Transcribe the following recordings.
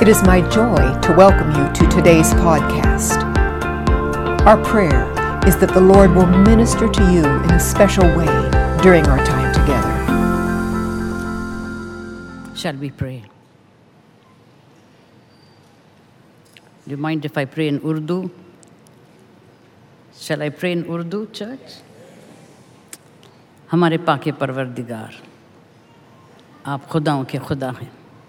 It is my joy to welcome you to today's podcast. Our prayer is that the Lord will minister to you in a special way during our time together. Shall we pray? Do you mind if I pray in Urdu? Shall I pray in Urdu, church? हमारे पाके परवरदिगार, आप खुदाओं के खुदा हैं।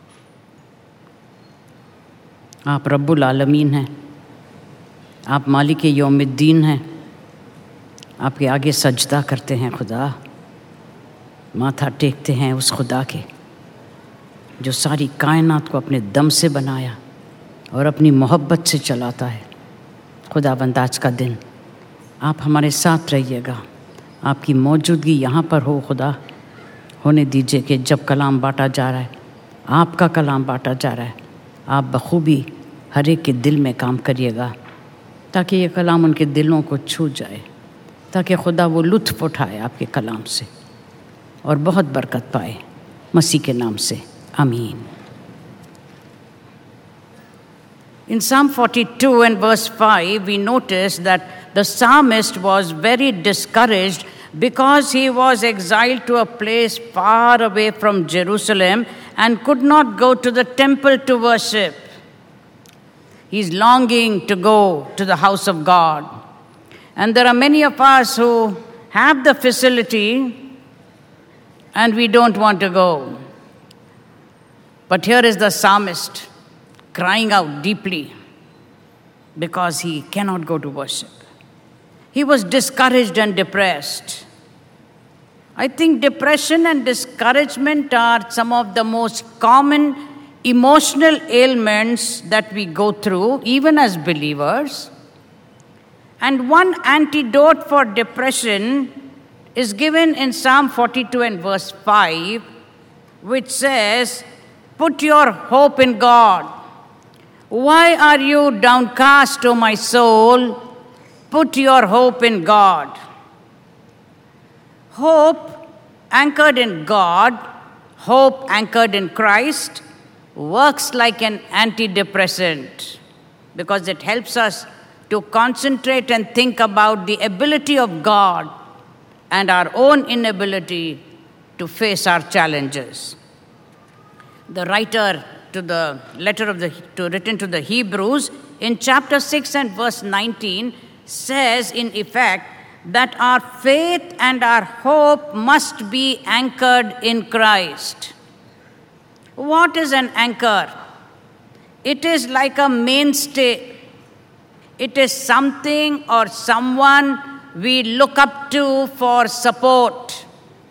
आप रब्बुल आलमीन हैं। आप मालिक यौमिद्दीन हैं। आपके आगे सजदा करते हैं खुदा, माथा टेकते हैं उस खुदा के जो सारी कायनात को अपने दम से बनाया और अपनी मोहब्बत से चलाता है। खुदावंद आज का दिन आप हमारे साथ रहिएगा। आपकी मौजूदगी यहाँ पर हो खुदा, होने दीजिए कि जब कलाम बांटा जा रहा है, आपका कलाम बांटा जा रहा है, आप बखूबी हर एक के दिल में काम करिएगा ताकि ये कलाम उनके दिलों को छू जाए, ताकि खुदा वो लुत्फ़ उठाए आपके कलाम से और बहुत बरकत पाए। मसीह के नाम से आमीन। In Psalm 42 and verse 5, we notice that the psalmist was very discouraged because he was exiled to a place far away from Jerusalem and could not go to the temple to worship. He's longing to go to the house of God. And there are many of us who have the facility and we don't want to go. But here is the psalmist crying out deeply because he cannot go to worship. He was discouraged and depressed. I think depression and discouragement are some of the most common emotional ailments that we go through, even as believers. And one antidote for depression is given in Psalm 42 and verse 5, which says, "Put your hope in God. Why are you downcast, O my soul? Put your hope in God." Hope anchored in God, hope anchored in Christ, works like an antidepressant because it helps us to concentrate and think about the ability of God and our own inability to face our challenges. The writer to the letter written to the Hebrews in chapter 6 and verse 19 says in effect that our faith and our hope must be anchored in Christ. What is an anchor? It is like a mainstay. It is something or someone we look up to for support.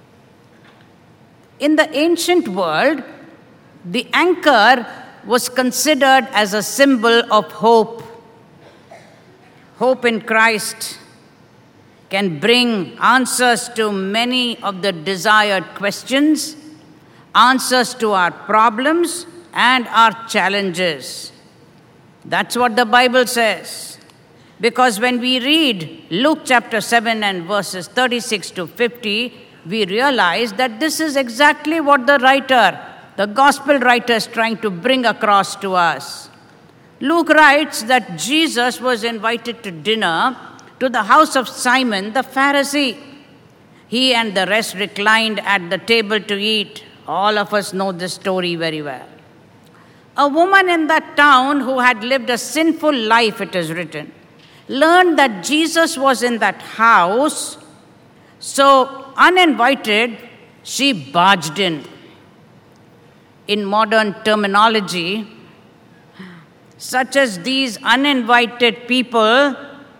In the ancient world, the anchor was considered as a symbol of hope. Hope in Christ can bring answers to many of the desired questions, answers to our problems and our challenges. That's what the Bible says. Because when we read Luke chapter 7 and verses 36 to 50, we realize that this is exactly what the gospel writer is trying to bring across to us. Luke writes that Jesus was invited to dinner to the house of Simon the Pharisee. He and the rest reclined at the table to eat. All of us know this story very well. A woman in that town who had lived a sinful life, it is written, learned that Jesus was in that house. So, uninvited, she barged in. In modern terminology, such as these uninvited people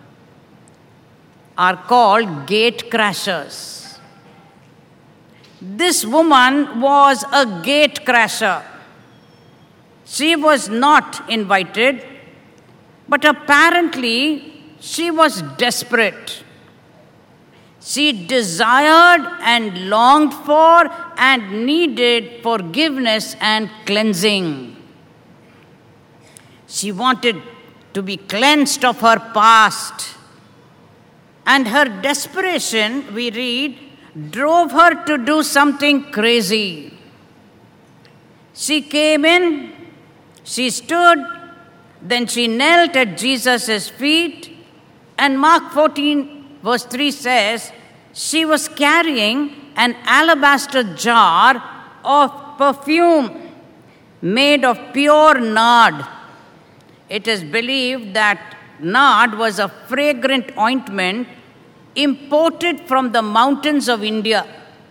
are called gate crashers. This woman was a gate crasher. She was not invited, but apparently she was desperate. She desired and longed for and needed forgiveness and cleansing. She wanted to be cleansed of her past. And her desperation, we read, drove her to do something crazy. She came in She stood, then she knelt at Jesus' feet, and Mark 14, verse 3 says, she was carrying an alabaster jar of perfume made of pure nard. It is believed that nard was a fragrant ointment imported from the mountains of India.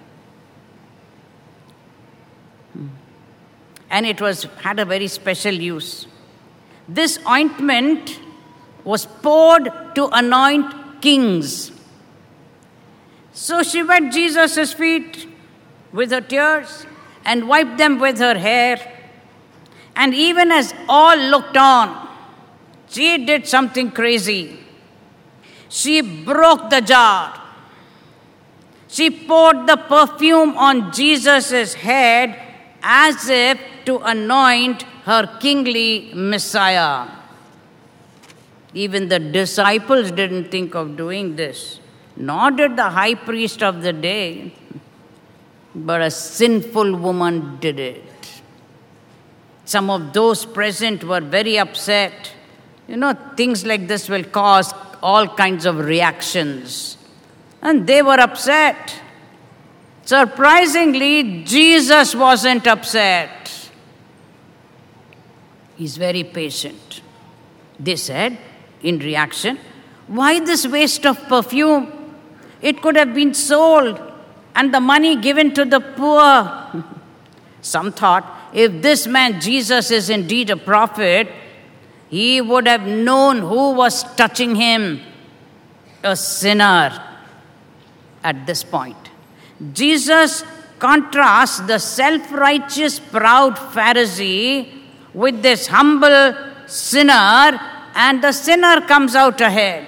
And it had a very special use. This ointment was poured to anoint kings. So she wet Jesus' feet with her tears and wiped them with her hair. And even as all looked on, she did something crazy. She broke the jar. She poured the perfume on Jesus' head as if to anoint her kingly Messiah. Even the disciples didn't think of doing this, nor did the high priest of the day, but a sinful woman did it. Some of those present were very upset. Things like this will cause all kinds of reactions. And they were upset. Surprisingly, Jesus wasn't upset. He's very patient. They said, in reaction, why this waste of perfume? It could have been sold and the money given to the poor. Some thought, if this man Jesus is indeed a prophet, he would have known who was touching him, a sinner. At this point, Jesus contrasts the self-righteous, proud Pharisee with this humble sinner, and the sinner comes out ahead.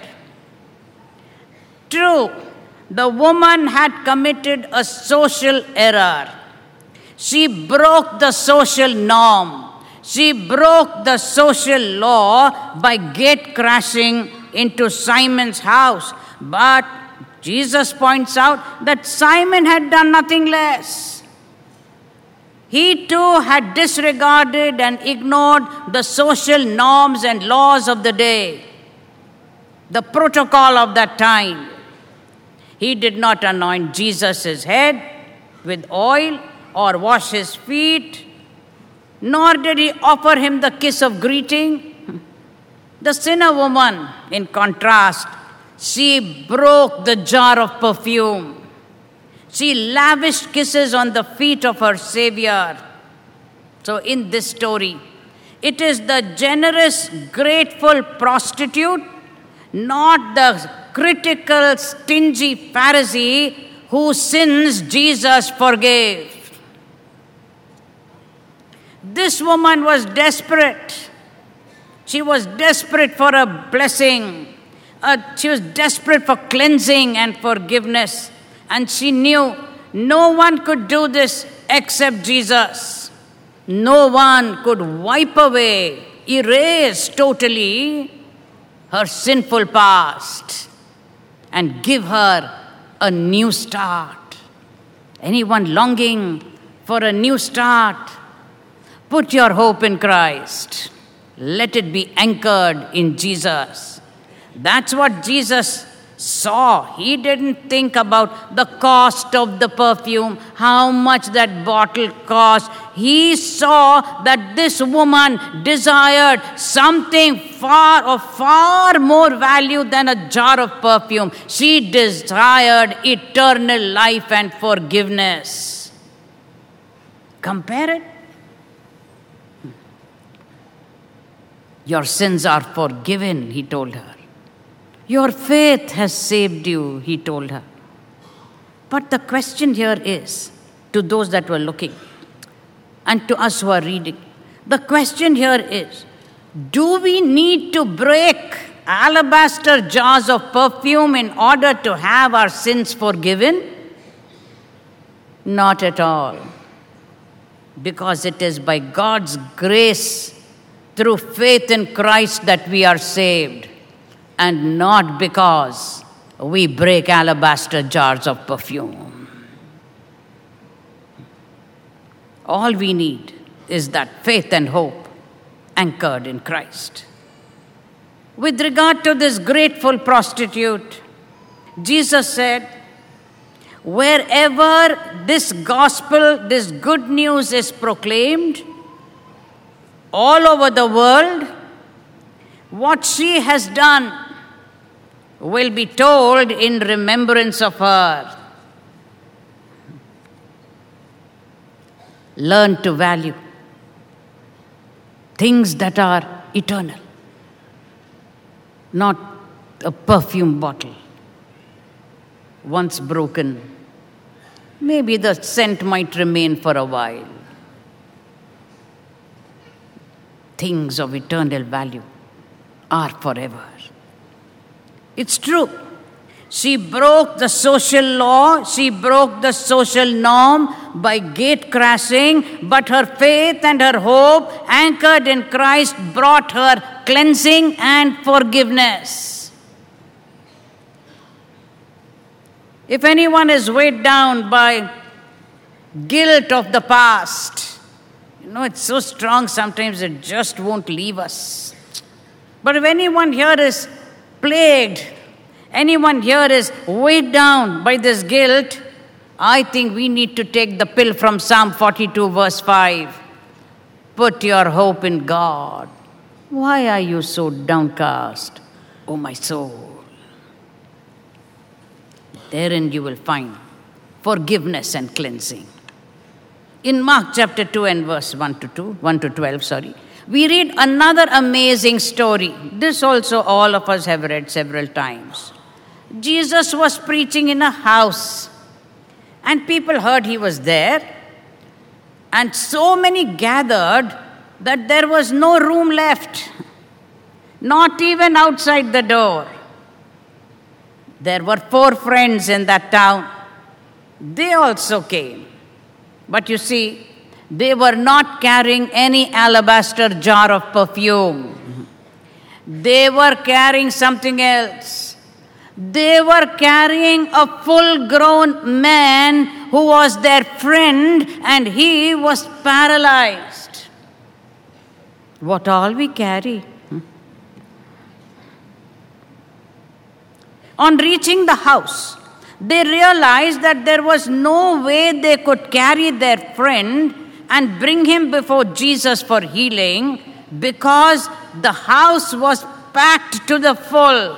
True, the woman had committed a social error. She broke the social norm. She broke the social law by gate crashing into Simon's house. But Jesus points out that Simon had done nothing less. He too had disregarded and ignored the social norms and laws of the day, the protocol of that time. He did not anoint Jesus' head with oil or wash his feet, nor did he offer him the kiss of greeting. The sinner woman, in contrast, she broke the jar of perfume. She lavished kisses on the feet of her Savior. So in this story, it is the generous, grateful prostitute, not the critical, stingy Pharisee whose sins Jesus forgave. This woman was desperate. She was desperate for a blessing. She was desperate for cleansing and forgiveness. And she knew no one could do this except Jesus. No one could wipe away, erase totally her sinful past and give her a new start. Anyone longing for a new start? Put your hope in Christ. Let it be anchored in Jesus. That's what Jesus saw. He didn't think about the cost of the perfume, how much that bottle cost. He saw that this woman desired something far more value than a jar of perfume. She desired eternal life and forgiveness. Compare it. Your sins are forgiven, he told her. Your faith has saved you, he told her. But the question here is, to those that were looking, and to us who are reading, the question here is, do we need to break alabaster jars of perfume in order to have our sins forgiven? Not at all. Because it is by God's grace, through faith in Christ, that we are saved. And not because we break alabaster jars of perfume. All we need is that faith and hope anchored in Christ. With regard to this grateful prostitute, Jesus said, wherever this gospel, this good news is proclaimed, all over the world, what she has done will be told in remembrance of her. Learn to value things that are eternal, not a perfume bottle. Once broken, maybe the scent might remain for a while. Things of eternal value are forever. It's true. She broke the social law, she broke the social norm by gate crashing, but her faith and her hope, anchored in Christ, brought her cleansing and forgiveness. If anyone is weighed down by guilt of the past, it's so strong sometimes it just won't leave us. But if anyone here is plagued, anyone here is weighed down by this guilt, I think we need to take the pill from Psalm 42 verse 5. Put your hope in God. Why are you so downcast, O my soul? Therein you will find forgiveness and cleansing. In Mark chapter 2 and verse 1 to 12, we read another amazing story. This also all of us have read several times. Jesus was preaching in a house, and people heard he was there, and so many gathered that there was no room left, not even outside the door. There were 4 friends in that town. They also came. But you see, they were not carrying any alabaster jar of perfume. They were carrying something else. They were carrying a full-grown man who was their friend, and he was paralyzed. What all we carry? On reaching the house, they realized that there was no way they could carry their friend and bring him before Jesus for healing, because the house was packed to the full.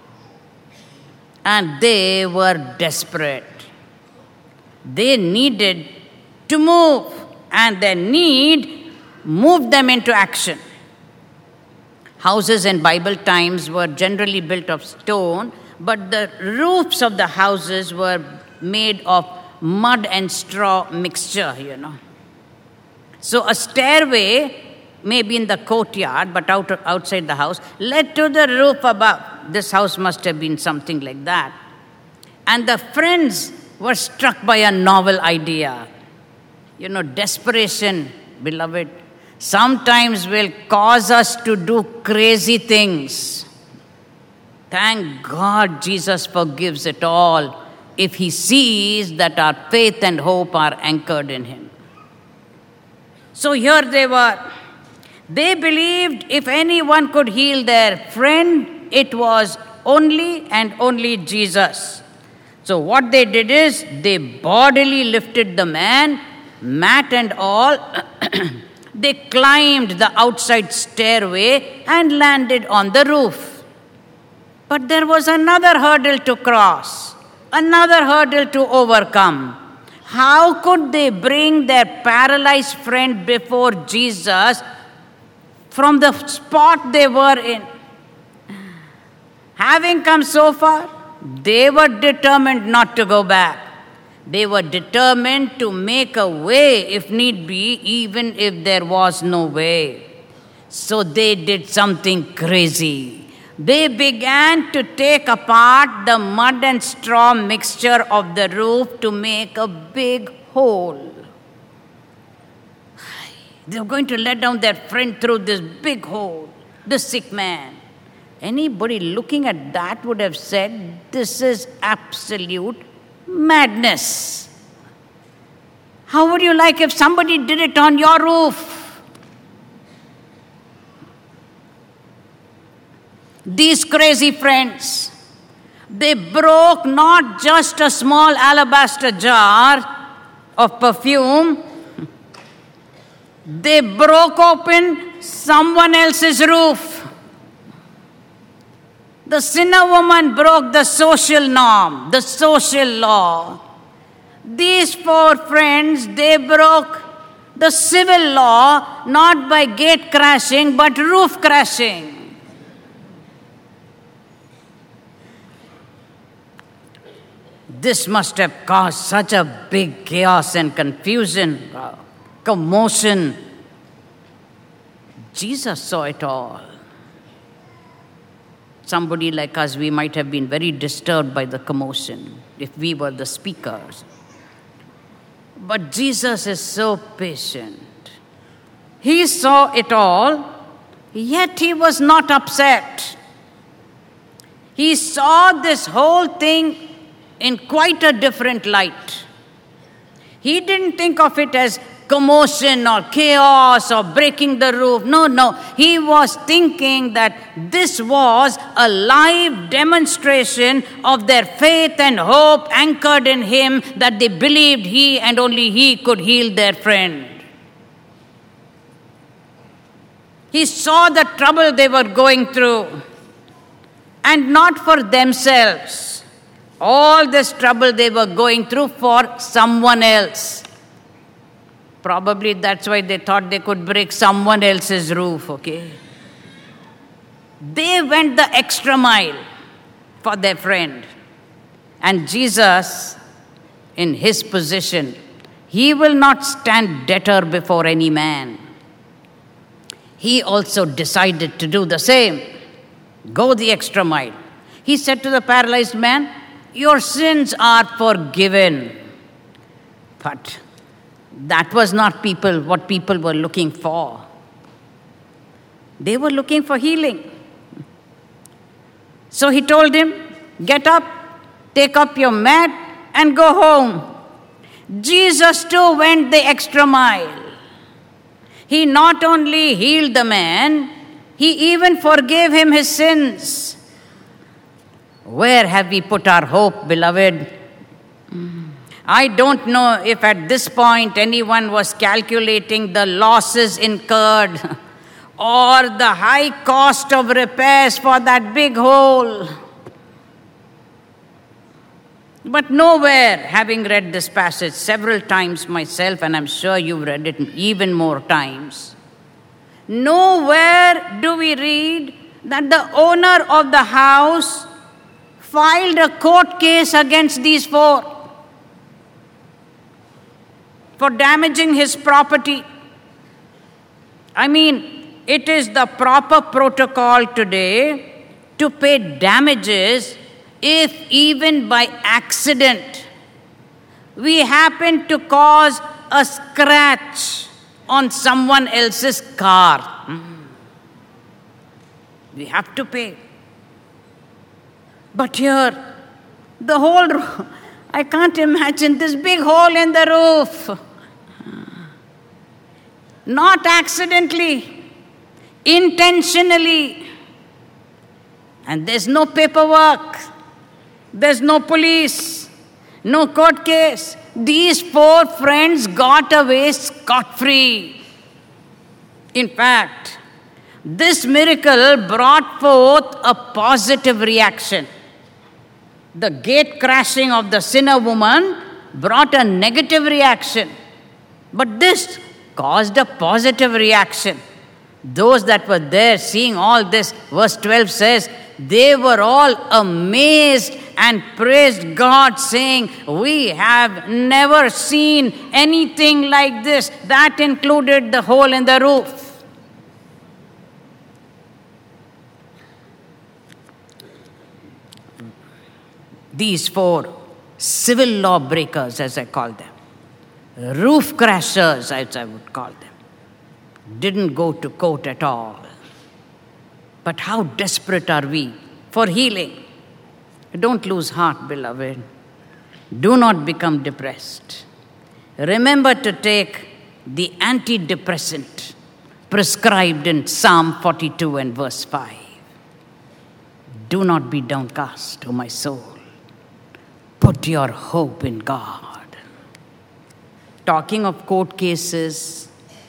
And they were desperate. They needed to move, and their need moved them into action. Houses in Bible times were generally built of stone, but the roofs of the houses were made of mud and straw mixture, So a stairway, maybe in the courtyard, but outside the house, led to the roof above. This house must have been something like that. And the friends were struck by a novel idea. Desperation, beloved, sometimes will cause us to do crazy things. Thank God Jesus forgives it all if he sees that our faith and hope are anchored in him. So here they were. They believed if anyone could heal their friend, it was only and only Jesus. So what they did is they bodily lifted the man, mat and all. They climbed the outside stairway and landed on the roof. But there was another hurdle to cross, another hurdle to overcome. How could they bring their paralyzed friend before Jesus from the spot they were in? Having come so far, they were determined not to go back. They were determined to make a way if need be, even if there was no way. So they did something crazy. They began to take apart the mud and straw mixture of the roof to make a big hole. They were going to let down their friend through this big hole, the sick man. Anybody looking at that would have said, this is absolute madness. How would you like if somebody did it on your roof? These crazy friends, they broke not just a small alabaster jar of perfume, they broke open someone else's roof. The sinner woman broke the social norm, the social law. These four friends, they broke the civil law, not by gate crashing, but roof crashing. This must have caused such a big chaos and confusion, commotion. Jesus saw it all. Somebody like us, we might have been very disturbed by the commotion if we were the speakers. But Jesus is so patient. He saw it all, yet he was not upset. He saw this whole thing in quite a different light. He didn't think of it as commotion or chaos or breaking the roof. No. He was thinking that this was a live demonstration of their faith and hope anchored in him, that they believed he and only he could heal their friend. He saw the trouble they were going through, and not for themselves. All this trouble they were going through for someone else. Probably that's why they thought they could break someone else's roof, okay? They went the extra mile for their friend. And Jesus, in his position, he will not stand debtor before any man. He also decided to do the same. Go the extra mile. He said to the paralyzed man, "Your sins are forgiven." But that was not what people were looking for. They were looking for healing. So he told him, "Get up, take up your mat, and go home." Jesus too went the extra mile. He not only healed the man, he even forgave him his sins. Where have we put our hope, beloved? I don't know if at this point anyone was calculating the losses incurred or the high cost of repairs for that big hole. But nowhere, having read this passage several times myself, and I'm sure you've read it even more times, nowhere do we read that the owner of the house filed a court case against these four for damaging his property. I mean, it is the proper protocol today to pay damages if even by accident we happen to cause a scratch on someone else's car. We have to pay. But here, the whole roof, I can't imagine this big hole in the roof. Not accidentally, intentionally. And there's no paperwork. There's no police, no court case. These four friends got away scot-free. In fact, this miracle brought forth a positive reaction. The gate crashing of the sinner woman brought a negative reaction. But this caused a positive reaction. Those that were there seeing all this, verse 12 says, they were all amazed and praised God, saying, "We have never seen anything like this." That included the hole in the roof. These four civil law breakers, as I call them, roof crashers, as I would call them, didn't go to court at all. But how desperate are we for healing? Don't lose heart, beloved. Do not become depressed. Remember to take the antidepressant prescribed in Psalm 42 and verse 5. Do not be downcast, O my soul. Put your hope in God. Talking of court cases,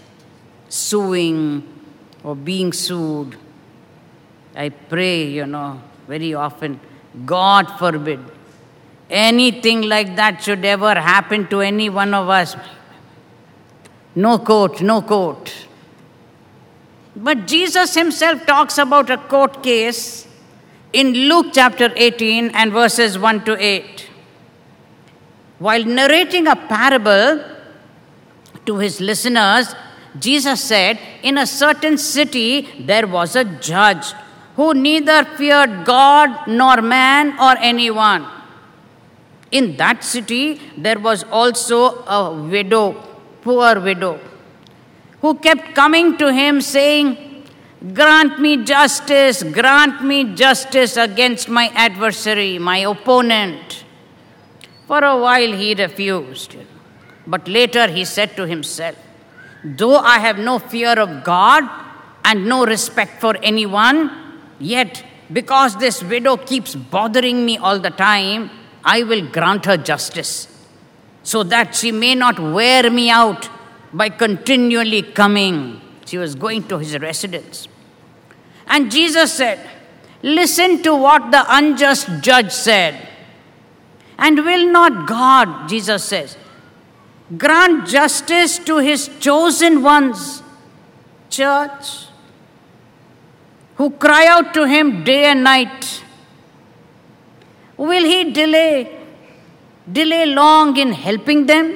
suing or being sued, I pray, very often, God forbid, anything like that should ever happen to any one of us. No court, no court. But Jesus himself talks about a court case in Luke chapter 18 and verses 1 to 8. While narrating a parable to his listeners, Jesus said, in a certain city there was a judge who neither feared God nor man or anyone. In that city there was also a widow, poor widow, who kept coming to him saying, grant me justice against my adversary, my opponent. For a while he refused. But later he said to himself, though I have no fear of God and no respect for anyone, yet because this widow keeps bothering me all the time, I will grant her justice, so that she may not wear me out by continually coming. She was going to his residence. And Jesus said, listen to what the unjust judge said. And will not God, Jesus says, grant justice to his chosen ones, church, who cry out to him day and night? Will he delay long in helping them?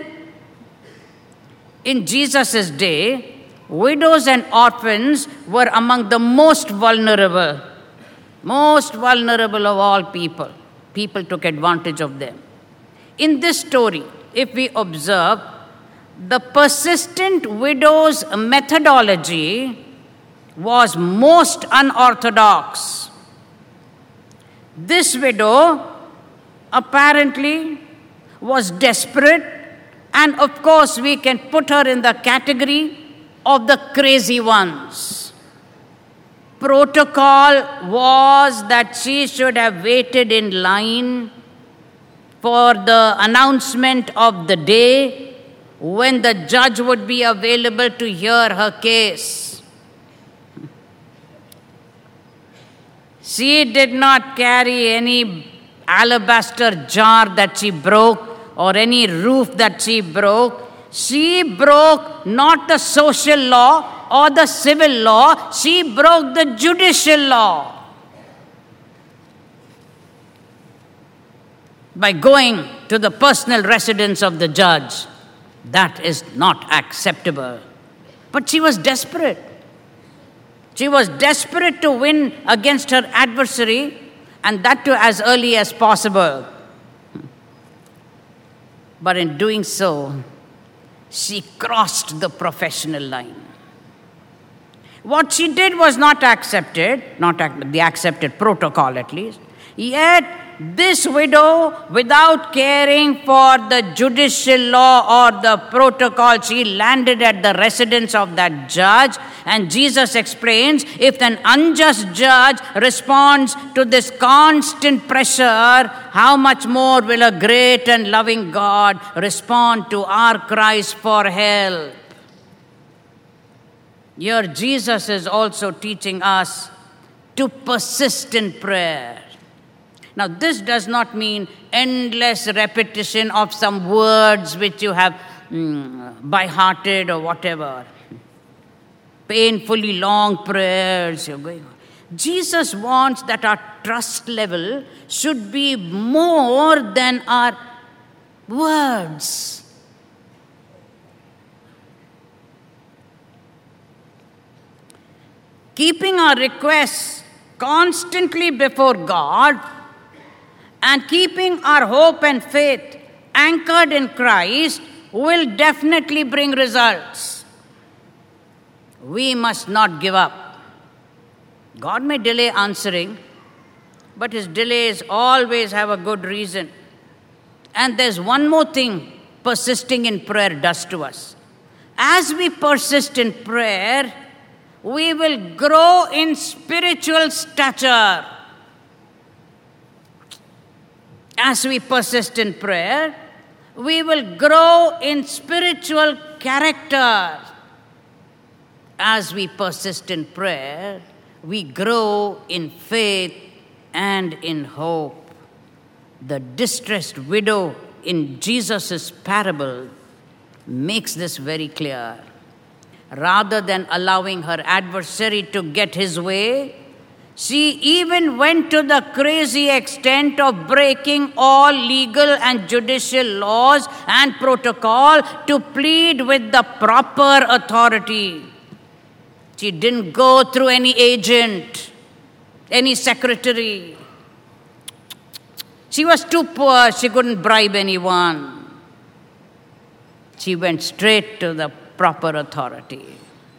In Jesus' day, widows and orphans were among the most vulnerable of all people. People took advantage of them. In this story, if we observe, the persistent widow's methodology was most unorthodox. This widow apparently was desperate, and of course we can put her in the category of the crazy ones. Protocol was that she should have waited in line for the announcement of the day when the judge would be available to hear her case. She did not carry any alabaster jar that she broke or any roof that she broke. She broke not the social law or the civil law, she broke the judicial law by going to the personal residence of the judge. That is not acceptable. But she was desperate. She was desperate to win against her adversary, and that too as early as possible. But in doing so, she crossed the professional line. What she did was not accepted, the accepted protocol at least. Yet, this widow, without caring for the judicial law or the protocol, she landed at the residence of that judge. And Jesus explains, if an unjust judge responds to this constant pressure, how much more will a great and loving God respond to our cries for help? Here, Jesus is also teaching us to persist in prayer. Now, this does not mean endless repetition of some words which you have by-hearted or whatever. Painfully long prayers you're going on. Jesus wants that our trust level should be more than our words. Keeping our requests constantly before God and keeping our hope and faith anchored in Christ will definitely bring results. We must not give up. God may delay answering, but his delays always have a good reason. And there's one more thing persisting in prayer does to us. As we persist in prayer, we will grow in spiritual stature. As we persist in prayer, we will grow in spiritual character. As we persist in prayer, we grow in faith and in hope. The distressed widow in Jesus' parable makes this very clear. Rather than allowing her adversary to get his way, she even went to the crazy extent of breaking all legal and judicial laws and protocol to plead with the proper authority. She didn't go through any agent, any secretary. She was too poor, she couldn't bribe anyone. She went straight to the proper authority.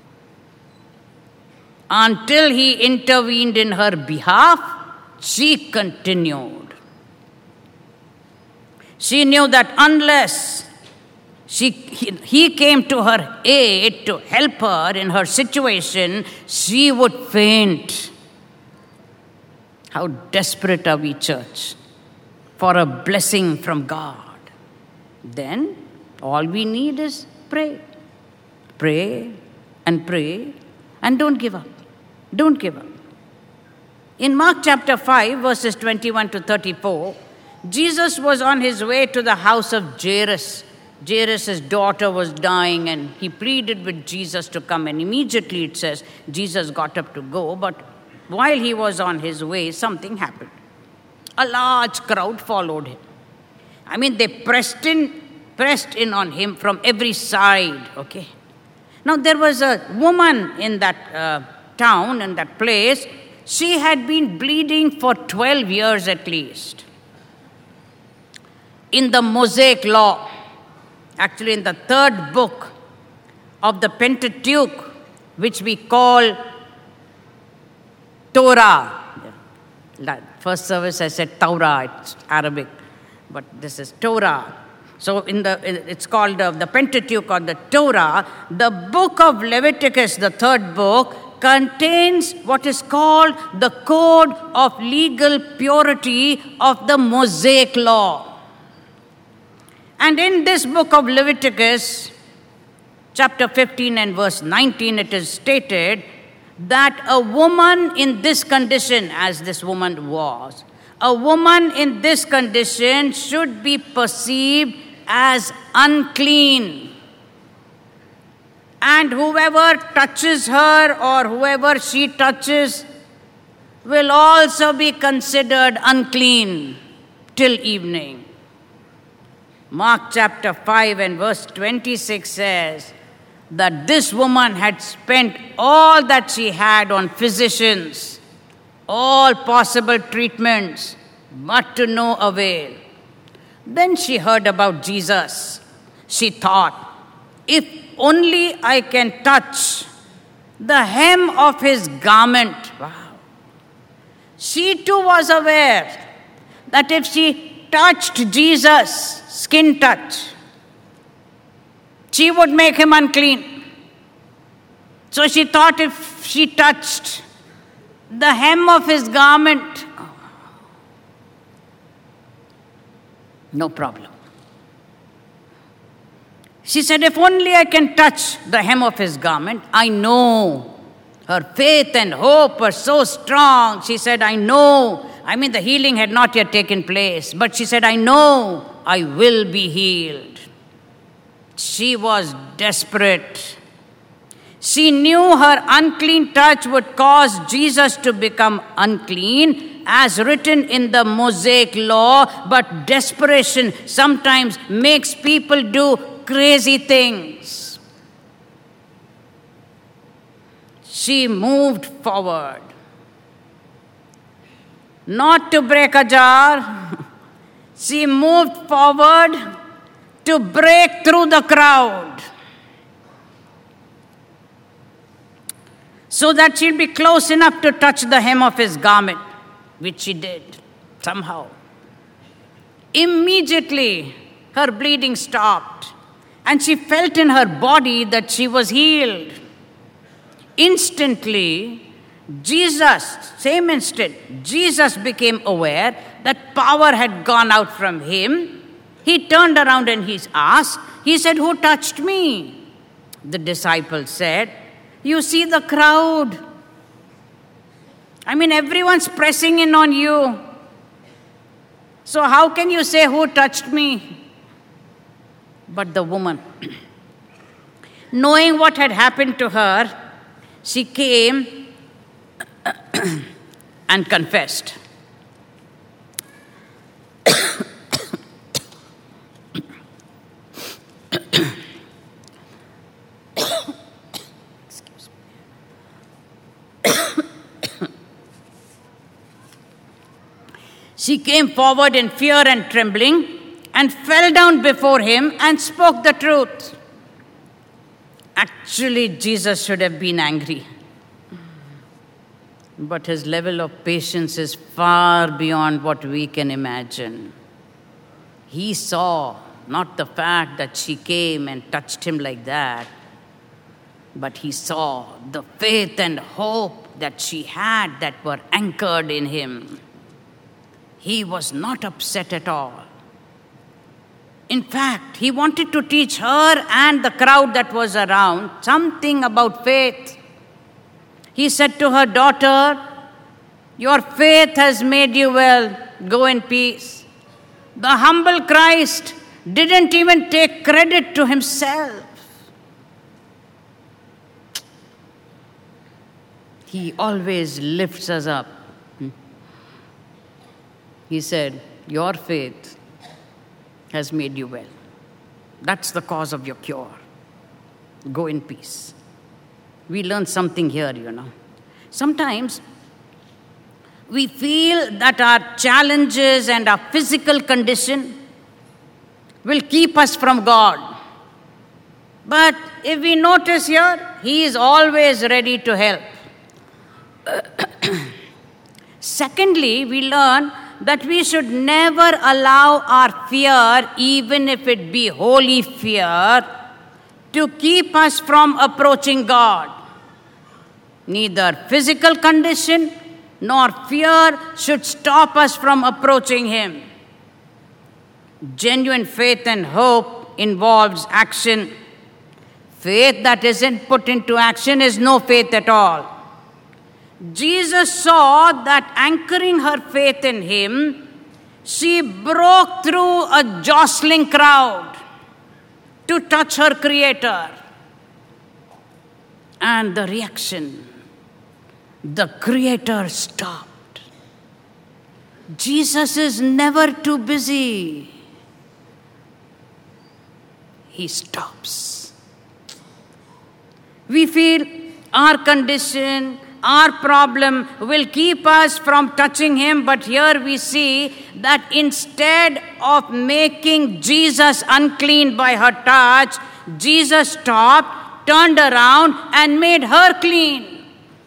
Until he intervened in her behalf, she continued. She knew that unless he came to her aid to help her in her situation, she would faint. How desperate are we, church, for a blessing from God. Then all we need is pray. Pray and pray and don't give up. Don't give up. In Mark chapter 5, verses 21 to 34, Jesus was on his way to the house of Jairus. Jairus' daughter was dying and he pleaded with Jesus to come. And immediately it says Jesus got up to go. But while he was on his way, something happened. A large crowd followed him. I mean, they pressed in on him from every side. Okay. Now, there was a woman in that town, in that place. She had been bleeding for 12 years at least. In the Mosaic law, actually in the third book of the Pentateuch, which we call Torah. First service I said Torah, it's Arabic, but this is Torah. So it's called the Pentateuch or the Torah. The book of Leviticus, the third book, contains what is called the code of legal purity of the Mosaic law. And in this book of Leviticus, chapter 15 and verse 19, it is stated that a woman in this condition, as this woman was, a woman in this condition should be perceived as unclean. And whoever touches her or whoever she touches will also be considered unclean till evening. Mark chapter 5 and verse 26 says that this woman had spent all that she had on physicians, all possible treatments, but to no avail. Then she heard about Jesus. She thought, if only I can touch the hem of his garment. Wow. She too was aware that if she touched Jesus, skin touch, she would make him unclean. So she thought if she touched the hem of his garment, no problem. She said, if only I can touch the hem of his garment. I know. Her faith and hope were so strong. She said, I know. I mean, the healing had not yet taken place. But she said, I know I will be healed. She was desperate. She knew her unclean touch would cause Jesus to become unclean, as written in the Mosaic law. But desperation sometimes makes people do crazy things. She moved forward. Not to break a jar. She moved forward to break through the crowd, so that she'll be close enough to touch the hem of his garment, which she did somehow. Immediately, her bleeding stopped, and she felt in her body that she was healed. Instantly, Jesus, same instant, Jesus became aware that power had gone out from him. He turned around and he asked, he said, "Who touched me?" The disciples said, "You see the crowd. Everyone's pressing in on you. So how can you say, 'Who touched me?'" But the woman, knowing what had happened to her, she came and confessed. She came forward in fear and trembling and fell down before him and spoke the truth. Actually, Jesus should have been angry. But his level of patience is far beyond what we can imagine. He saw not the fact that she came and touched him like that, but he saw the faith and hope that she had that were anchored in him. He was not upset at all. In fact, he wanted to teach her and the crowd that was around something about faith. He said to her, "Daughter, your faith has made you well. Go in peace." The humble Christ didn't even take credit to himself. He always lifts us up. He said, "Your faith has made you well. That's the cause of your cure. Go in peace." We learn something here, Sometimes we feel that our challenges and our physical condition will keep us from God. But if we notice here, he is always ready to help. Secondly, we learn that we should never allow our fear, even if it be holy fear, to keep us from approaching God. Neither physical condition nor fear should stop us from approaching him. Genuine faith and hope involves action. Faith that isn't put into action is no faith at all. Jesus saw that anchoring her faith in him, she broke through a jostling crowd to touch her Creator. And the reaction, the Creator stopped. Jesus is never too busy. He stops. We feel our condition, our problem will keep us from touching him, but here we see that instead of making Jesus unclean by her touch, Jesus stopped, turned around, and made her clean.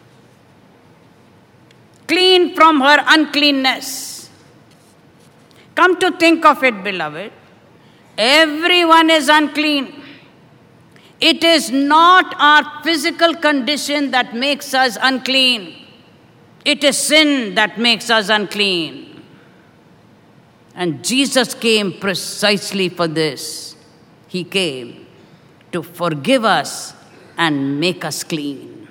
Clean from her uncleanness. Come to think of it, beloved, everyone is unclean. It is not our physical condition that makes us unclean. It is sin that makes us unclean. And Jesus came precisely for this. He came to forgive us and make us clean.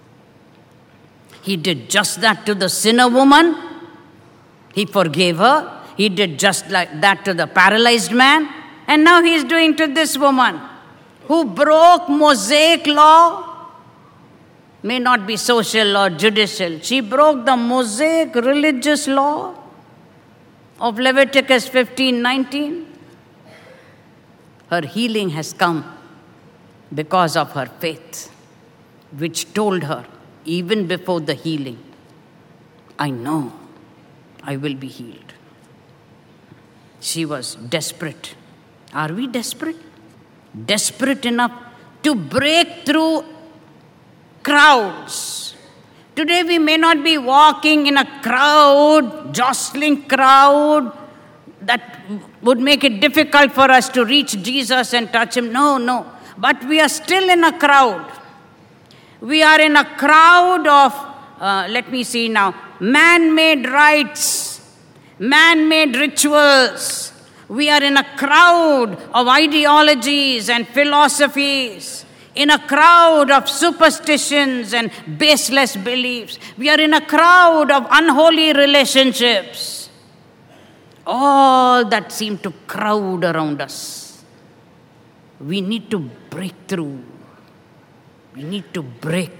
He did just that to the sinner woman. He forgave her. He did just like that to the paralyzed man. And now he is doing to this woman who broke Mosaic law, may not be social or judicial. She broke the Mosaic religious law of Leviticus 15:19. Her healing has come because of her faith, which told her, even before the healing, I know I will be healed. She was desperate. Are we desperate? Desperate enough to break through crowds. Today we may not be walking in a crowd, jostling crowd, that would make it difficult for us to reach Jesus and touch him. No. But we are still in a crowd. We are in a crowd of let me see now, man-made rites, man-made rituals. We are in a crowd of ideologies and philosophies, in a crowd of superstitions and baseless beliefs. We are in a crowd of unholy relationships. All that seem to crowd around us. We need to break through. We need to break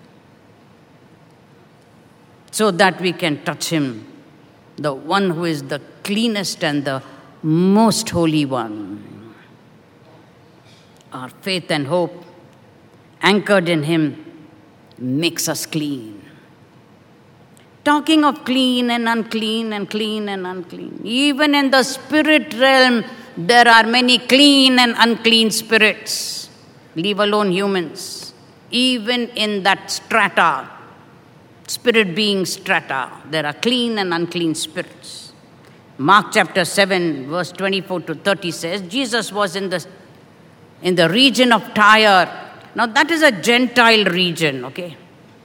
so that we can touch Him, the one who is the cleanest and the most holy one. Our faith and hope anchored in Him makes us clean. Talking of clean and unclean and clean and unclean, even in the spirit realm, there are many clean and unclean spirits, leave alone humans. Even in that strata, spirit being strata, there are clean and unclean spirits. Mark chapter 7, verse 24 to 30 says, Jesus was in the region of Tyre. Now that is a Gentile region, okay?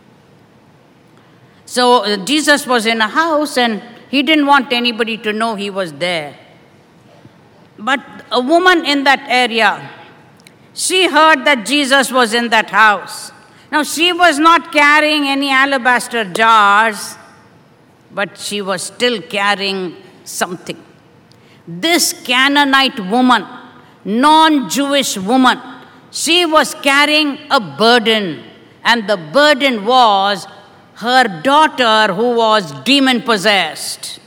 So Jesus was in a house and he didn't want anybody to know he was there. But a woman in that area, she heard that Jesus was in that house. Now she was not carrying any alabaster jars, but she was still carrying something. This Canaanite woman, non-Jewish woman, she was carrying a burden, and the burden was her daughter who was demon-possessed.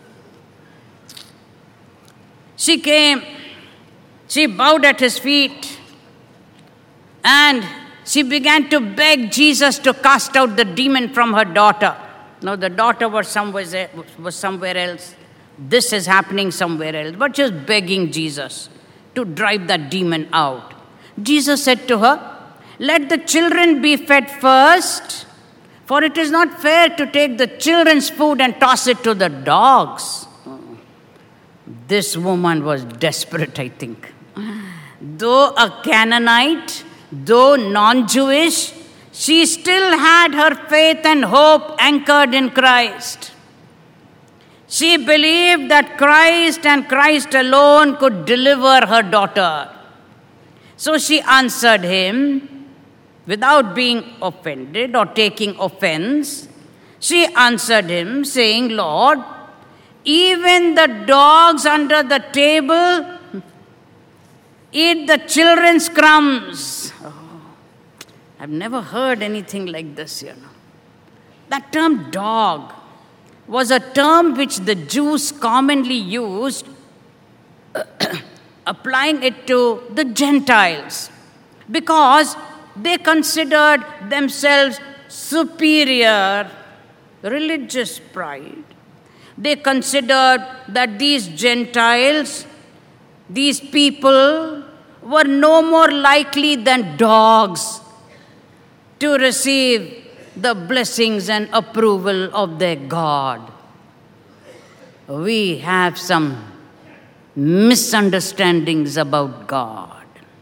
She came, she bowed at his feet, and she began to beg Jesus to cast out the demon from her daughter. Now the daughter was somewhere else. This is happening somewhere else. But she was begging Jesus to drive that demon out. Jesus said to her, "Let the children be fed first, for it is not fair to take the children's food and toss it to the dogs." This woman was desperate, I think. Though a Canaanite, though non-Jewish, she still had her faith and hope anchored in Christ. She believed that Christ and Christ alone could deliver her daughter. So she answered him without being offended or taking offense. She answered him saying, "Lord, even the dogs under the table eat the children's crumbs." Oh, I've never heard anything like this, That term dog was a term which the Jews commonly used, applying it to the Gentiles, because they considered themselves superior, religious pride. They considered that these Gentiles, these people, were no more likely than dogs to receive the blessings and approval of their God. We have some misunderstandings about God.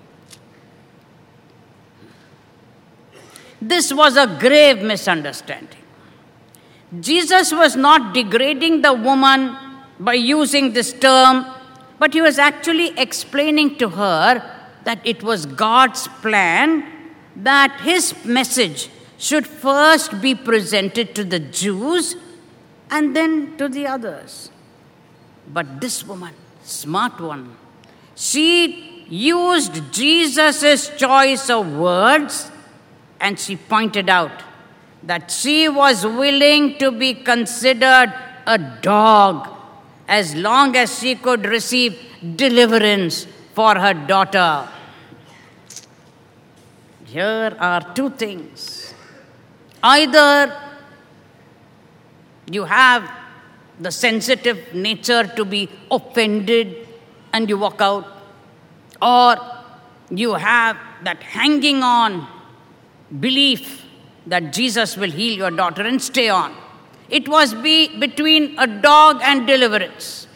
This was a grave misunderstanding. Jesus was not degrading the woman by using this term, but he was actually explaining to her that it was God's plan that his message should first be presented to the Jews and then to the others. But this woman, smart one, she used Jesus' choice of words, and she pointed out that she was willing to be considered a dog as long as she could receive deliverance for her daughter. Here are two things. Either you have the sensitive nature to be offended and you walk out, or you have that hanging on belief that Jesus will heal your daughter and stay on. It was between a dog and deliverance.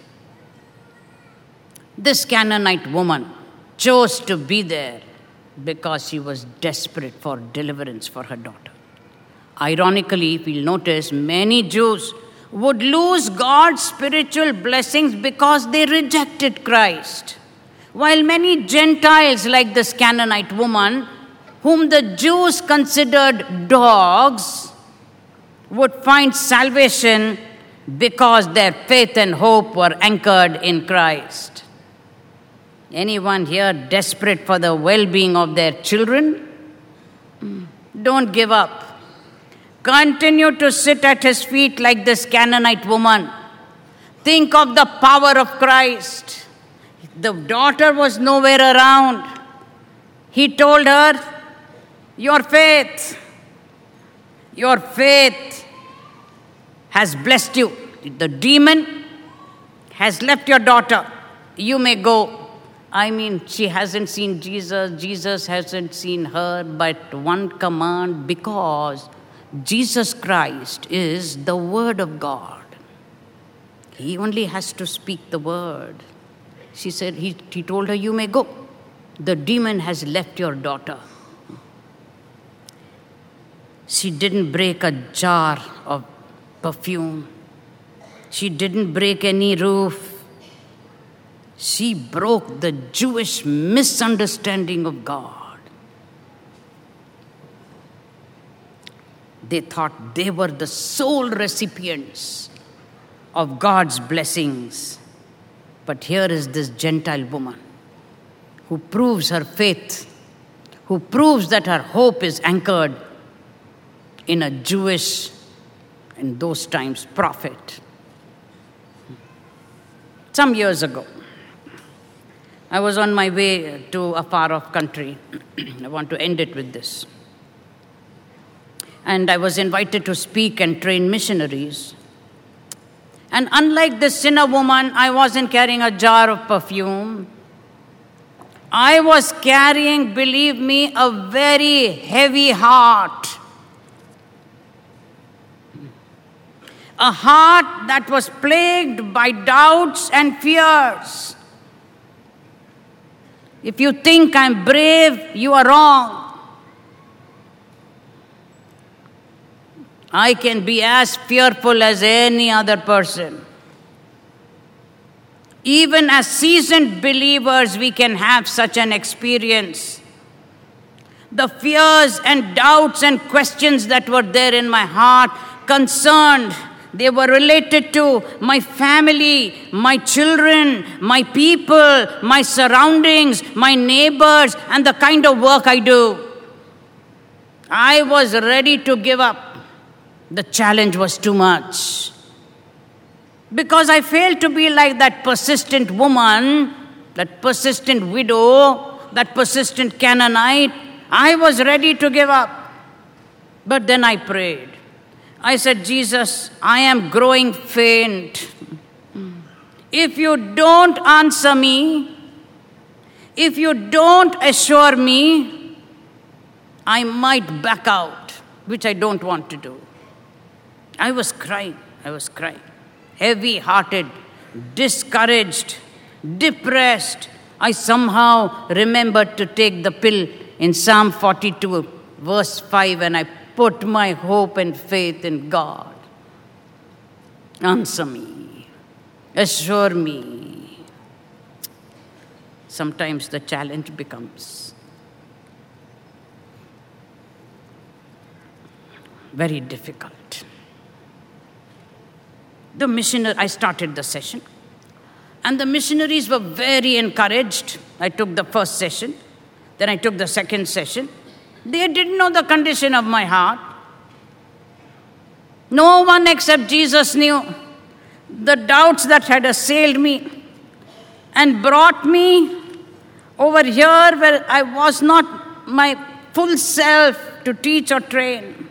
This Canaanite woman chose to be there because she was desperate for deliverance for her daughter. Ironically, we'll notice many Jews would lose God's spiritual blessings because they rejected Christ, while many Gentiles, like this Canaanite woman, whom the Jews considered dogs, would find salvation because their faith and hope were anchored in Christ. Anyone here desperate for the well-being of their children? Don't give up. Continue to sit at his feet like this Canaanite woman. Think of the power of Christ. The daughter was nowhere around. He told her, your faith has blessed you. The demon has left your daughter. You may go. I mean, she hasn't seen Jesus. Jesus hasn't seen her. But one command, because Jesus Christ is the Word of God. He only has to speak the word. She said, he told her, you may go. The demon has left your daughter. She didn't break a jar of perfume. She didn't break any roof. She broke the Jewish misunderstanding of God. They thought they were the sole recipients of God's blessings. But here is this Gentile woman who proves her faith, who proves that her hope is anchored in a Jewish, in those times, prophet. Some years ago, I was on my way to a far-off country. I want to end it with this. And I was invited to speak and train missionaries. And unlike this sinner woman, I wasn't carrying a jar of perfume. I was carrying, believe me, a very heavy heart. A heart that was plagued by doubts and fears. If you think I'm brave, you are wrong. I can be as fearful as any other person. Even as seasoned believers, we can have such an experience. The fears and doubts and questions that were there in my heart concerned, they were related to my family, my children, my people, my surroundings, my neighbors, and the kind of work I do. I was ready to give up. The challenge was too much. Because I failed to be like that persistent woman, that persistent widow, that persistent Canaanite. I was ready to give up. But then I prayed. I said, Jesus, I am growing faint. If you don't answer me, if you don't assure me, I might back out, which I don't want to do. I was crying. Heavy-hearted, discouraged, depressed. I somehow remembered to take the pill in Psalm 42, verse 5, and I put my hope and faith in God. Answer me. Assure me. Sometimes the challenge becomes very difficult. I started the session, and the missionaries were very encouraged. I took the first session, then I took the second session. They didn't know the condition of my heart. No one except Jesus knew the doubts that had assailed me and brought me over here where I was not my full self to teach or train.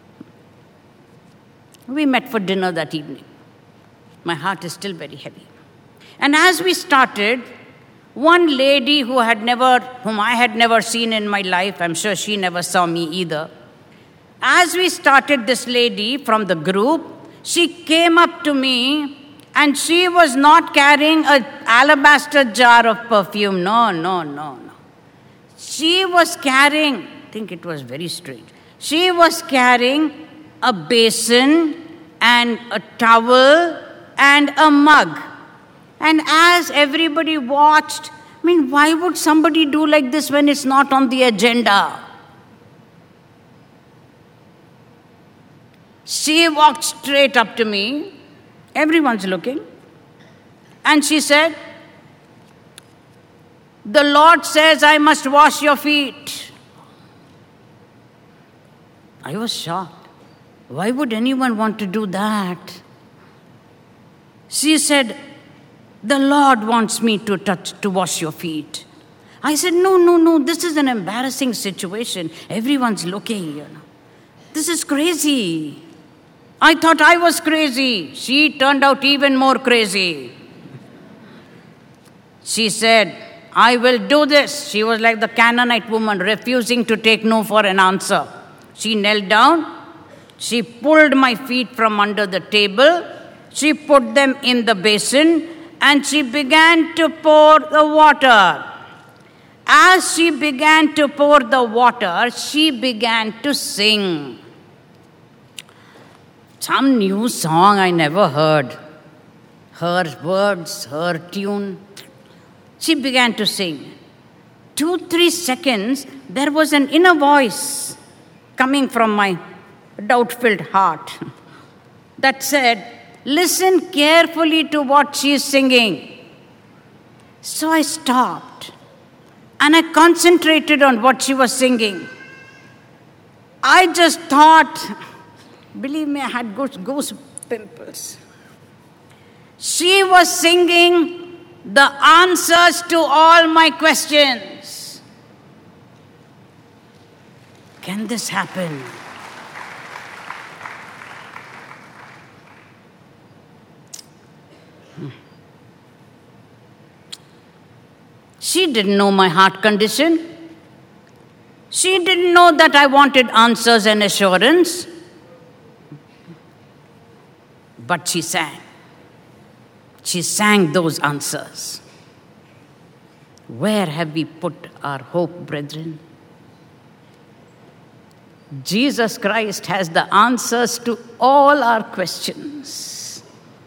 We met for dinner that evening. My heart is still very heavy. And as we started, one lady whom I had never seen in my life, I'm sure she never saw me either. As we started, this lady from the group, she came up to me and she was not carrying an alabaster jar of perfume. No. She was carrying, I think it was very strange, She was carrying a basin and a towel and a mug. And as everybody watched, why would somebody do like this when it's not on the agenda? She walked straight up to me. Everyone's looking. And she said, "The Lord says I must wash your feet." I was shocked. Why would anyone want to do that? She said, "The Lord wants me to wash your feet." I said, No, this is an embarrassing situation. Everyone's looking, This is crazy. I thought I was crazy. She turned out even more crazy. She said, "I will do this." She was like the Canaanite woman, refusing to take no for an answer. She knelt down. She pulled my feet from under the table. She put them in the basin and she began to pour the water. As she began to pour the water, she began to sing. Some new song I never heard. Her words, her tune. She began to sing. 2-3 seconds, there was an inner voice coming from my doubt-filled heart that said, "Listen carefully to what she is singing." So I stopped and I concentrated on what she was singing. I just thought, believe me, I had goose pimples. She was singing the answers to all my questions. Can this happen? She didn't know my heart condition. She didn't know that I wanted answers and assurance. But she sang. She sang those answers. Where have we put our hope, brethren? Jesus Christ has the answers to all our questions.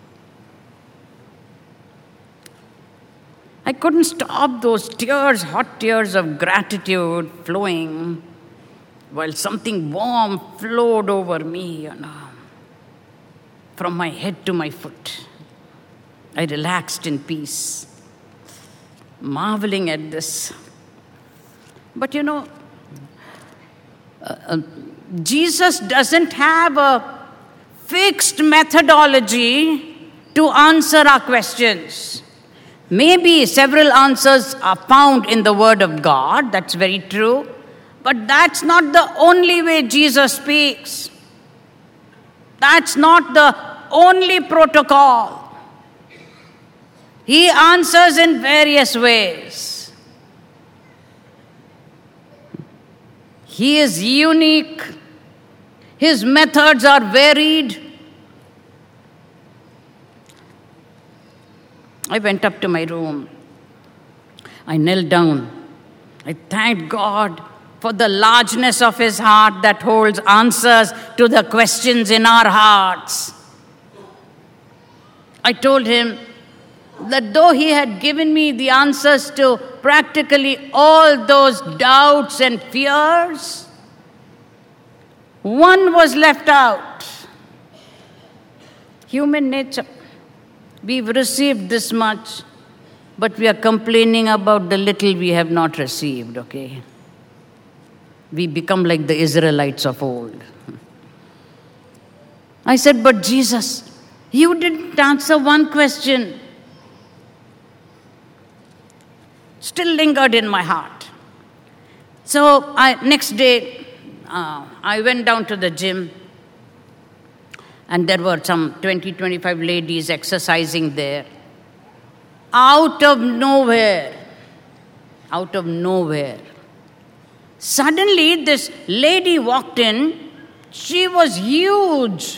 I couldn't stop those tears, hot tears of gratitude flowing while something warm flowed over me, from my head to my foot. I relaxed in peace, marveling at this. But Jesus doesn't have a fixed methodology to answer our questions. Maybe several answers are found in the Word of God, that's very true, but that's not the only way Jesus speaks. That's not the only protocol. He answers in various ways. He is unique. His methods are varied. I went up to my room. I knelt down. I thanked God for the largeness of His heart that holds answers to the questions in our hearts. I told Him that though He had given me the answers to practically all those doubts and fears, one was left out. Human nature. We've received this much, but we are complaining about the little we have not received, okay? We become like the Israelites of old. I said, "But Jesus, you didn't answer one question." Still lingered in my heart. So next day, I went down to the gym, and there were some 20-25 ladies exercising there. Out of nowhere, suddenly this lady walked in. She was huge,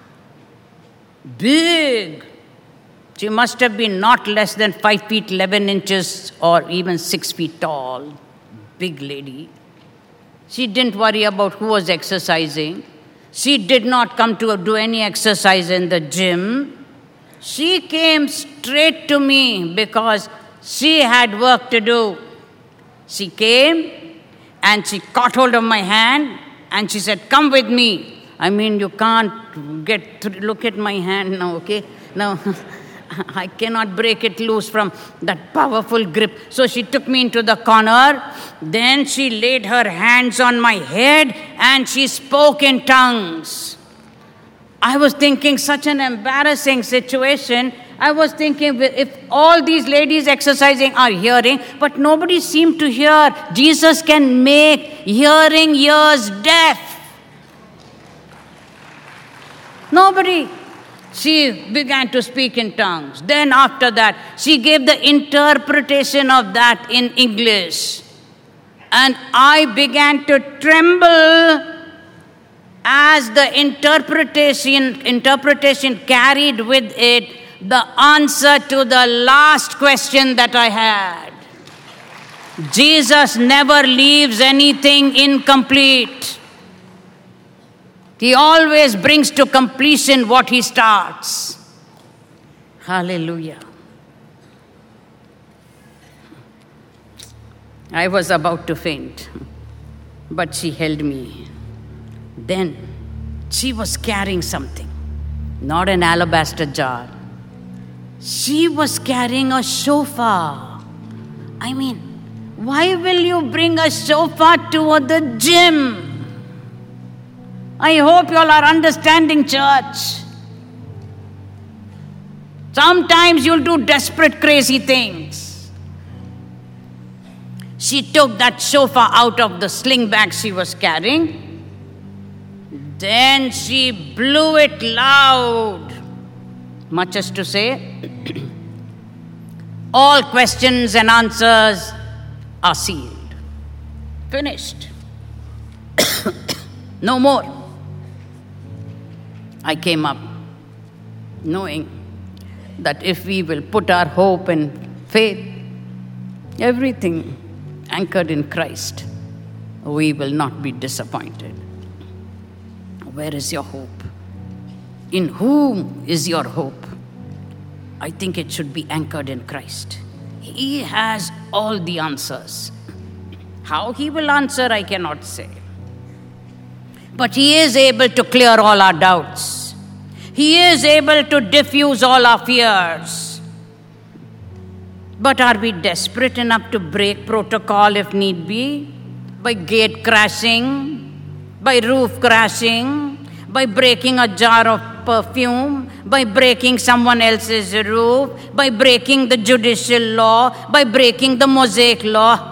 big. She must have been not less than 5 feet 11 inches or even 6 feet tall. Big lady. She didn't worry about who was exercising. She did not come to do any exercise in the gym. She came straight to me because she had work to do. She came and she caught hold of my hand and she said, "Come with me." I mean, you can't look at my hand now, okay? Now, I cannot break it loose from that powerful grip. So she took me into the corner. Then she laid her hands on my head and she spoke in tongues. I was thinking, such an embarrassing situation. I was thinking, if all these ladies exercising are hearing, but nobody seemed to hear. Jesus can make hearing ears deaf. Nobody. She began to speak in tongues. Then after that, she gave the interpretation of that in English. And I began to tremble as the interpretation carried with it the answer to the last question that I had. Jesus never leaves anything incomplete. He always brings to completion what he starts. Hallelujah. I was about to faint, but she held me. Then she was carrying something, not an alabaster jar. She was carrying a shofar. I mean, why will you bring a shofar to the gym? I hope you all are understanding, church. Sometimes you'll do desperate, crazy things. She took that shofar out of the sling bag she was carrying. Then she blew it loud, much as to say, all questions and answers are sealed. Finished. No more. I came up knowing that if we will put our hope and faith, everything anchored in Christ, we will not be disappointed. Where is your hope? In whom is your hope? I think it should be anchored in Christ. He has all the answers. How he will answer, I cannot say. But he is able to clear all our doubts. He is able to diffuse all our fears. But are we desperate enough to break protocol if need be? By gate crashing, by roof crashing, by breaking a jar of perfume, by breaking someone else's roof, by breaking the judicial law, by breaking the Mosaic law.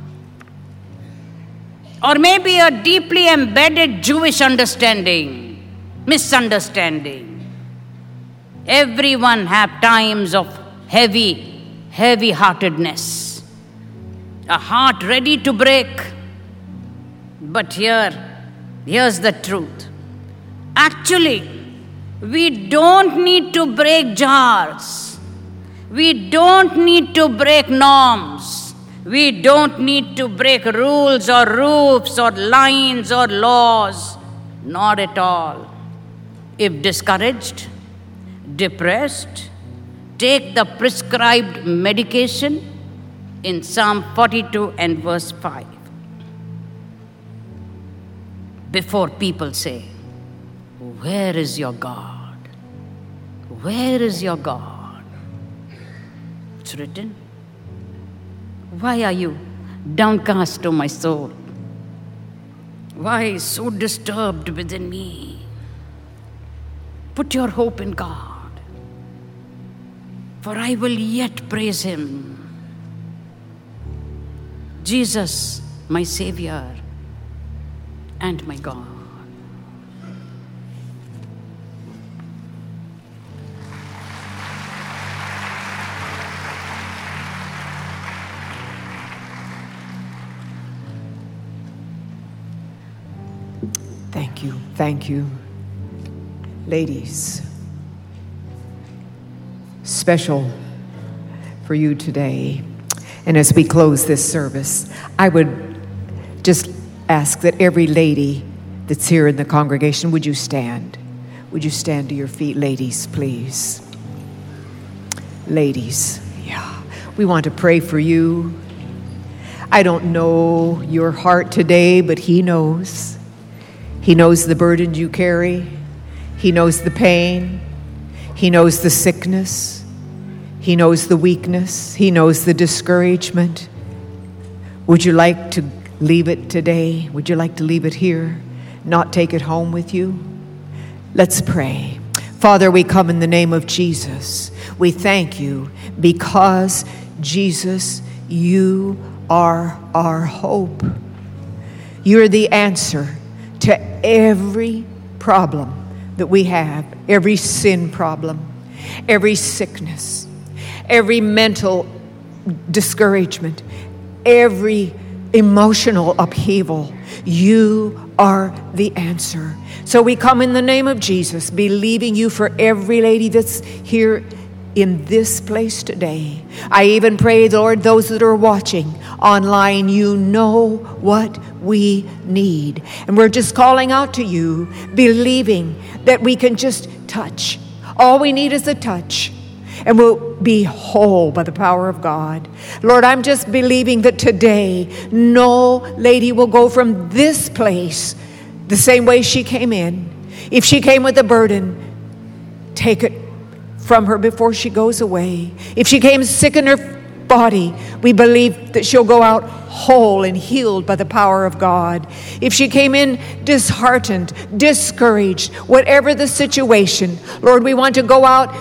Or maybe a deeply embedded Jewish misunderstanding. Everyone have times of heavy-heartedness. A heart ready to break. But here's the truth. Actually, we don't need to break jars. We don't need to break norms. We don't need to break rules or roofs or lines or laws. Not at all. If discouraged, depressed, take the prescribed medication in Psalm 42 and verse 5. Before people say, "Where is your God? Where is your God?" It's written, "Why are you downcast, O my soul? Why so disturbed within me? Put your hope in God, for I will yet praise him. Jesus, my Savior and my God." Thank you. Ladies, special for you today. And as we close this service, I would just ask that every lady that's here in the congregation, would you stand? Would you stand to your feet, ladies, please? Ladies, yeah. We want to pray for you. I don't know your heart today, but He knows. He knows the burden you carry. He knows the pain. He knows the sickness. He knows the weakness. He knows the discouragement. Would you like to leave it today? Would you like to leave it here? Not take it home with you? Let's pray. Father, we come in the name of Jesus. We thank you because, Jesus, you are our hope. You're the answer to every problem that we have, every sin problem, every sickness, every mental discouragement, every emotional upheaval. You are the answer. So we come in the name of Jesus, believing you for every lady that's here in this place today. I even pray, Lord, those that are watching online, you know what we need. And we're just calling out to you, believing that we can just touch. All we need is a touch, and we'll be whole by the power of God. Lord, I'm just believing that today no lady will go from this place the same way she came in. If she came with a burden, take it from her before she goes away. If she came sick in her body, we believe that she'll go out whole and healed by the power of God. If she came in disheartened, discouraged, whatever the situation, Lord, we want to go out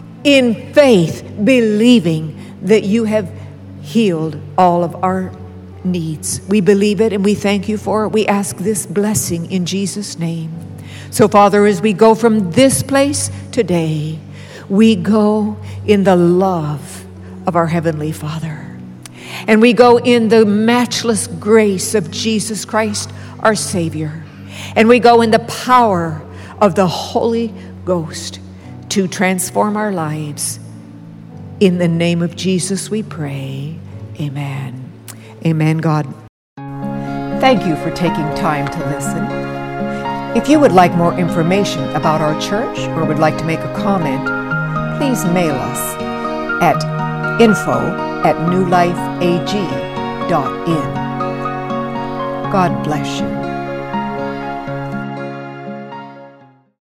in faith, believing that you have healed all of our needs. We believe it and we thank you for it. We ask this blessing in Jesus' name. So, Father, as we go from this place today, we go in the love of our Heavenly Father. And we go in the matchless grace of Jesus Christ, our Savior. And we go in the power of the Holy Ghost to transform our lives. In the name of Jesus we pray. Amen. Amen, God. Thank you for taking time to listen. If you would like more information about our church or would like to make a comment, please mail us at info@newlifeag.in. God bless you.